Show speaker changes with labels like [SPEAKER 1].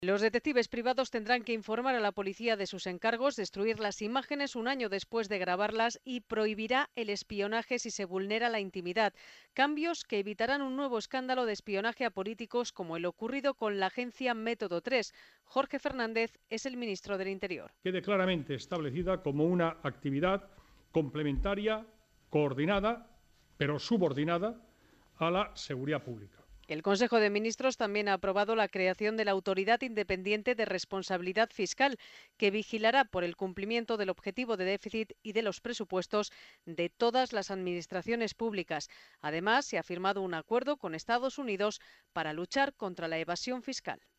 [SPEAKER 1] Los detectives privados tendrán que informar a la policía de sus encargos, destruir las imágenes un año después de grabarlas y prohibirá el espionaje si se vulnera la intimidad. Cambios que evitarán un nuevo escándalo de espionaje a políticos como el ocurrido con la agencia Método 3. Jorge Fernández es el ministro del Interior.
[SPEAKER 2] Quede claramente establecida como una actividad complementaria, coordinada, pero subordinada a la seguridad pública.
[SPEAKER 1] El Consejo de Ministros también ha aprobado la creación de la Autoridad Independiente de Responsabilidad Fiscal, que vigilará por el cumplimiento del objetivo de déficit y de los presupuestos de todas las administraciones públicas. Además, se ha firmado un acuerdo con Estados Unidos para luchar contra la evasión fiscal.